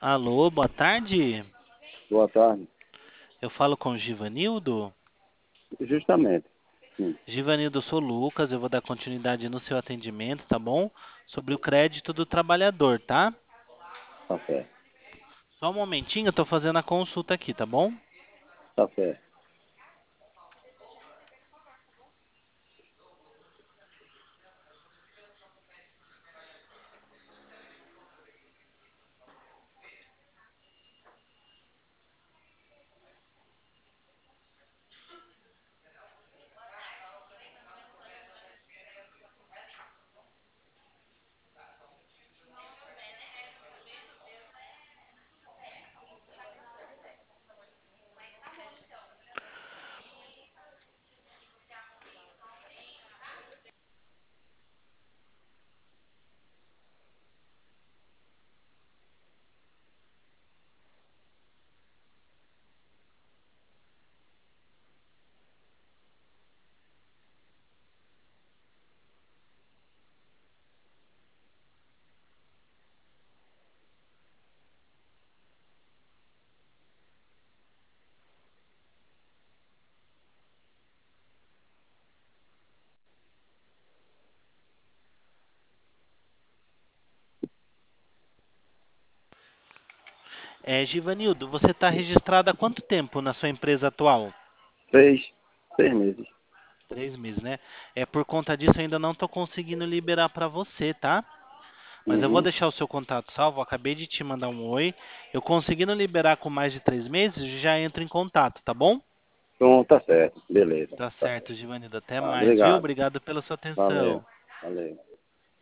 Alô, boa tarde. Boa tarde. Eu falo com o Givanildo. Justamente. Sim, Givanildo, eu sou o Lucas. Eu vou dar continuidade no seu atendimento, tá bom? Sobre o crédito do trabalhador, tá? tá certo. Só um momentinho, eu tô fazendo a consulta aqui, tá bom? Tá certo. Givanildo, você está registrado há quanto tempo na sua empresa atual? 6 meses. 3 meses, né? Por conta disso, eu ainda não estou conseguindo liberar para você, tá? Mas eu vou Uhum. deixar o seu contato salvo. Eu acabei de te mandar um oi. Eu conseguindo liberar com mais de 3 meses, já entro em contato, tá bom? Então, tá certo. Beleza. Tá Tá certo, certo. Givanildo. Até Tá, mais, viu? obrigado. Obrigado pela sua Valeu. atenção. Valeu.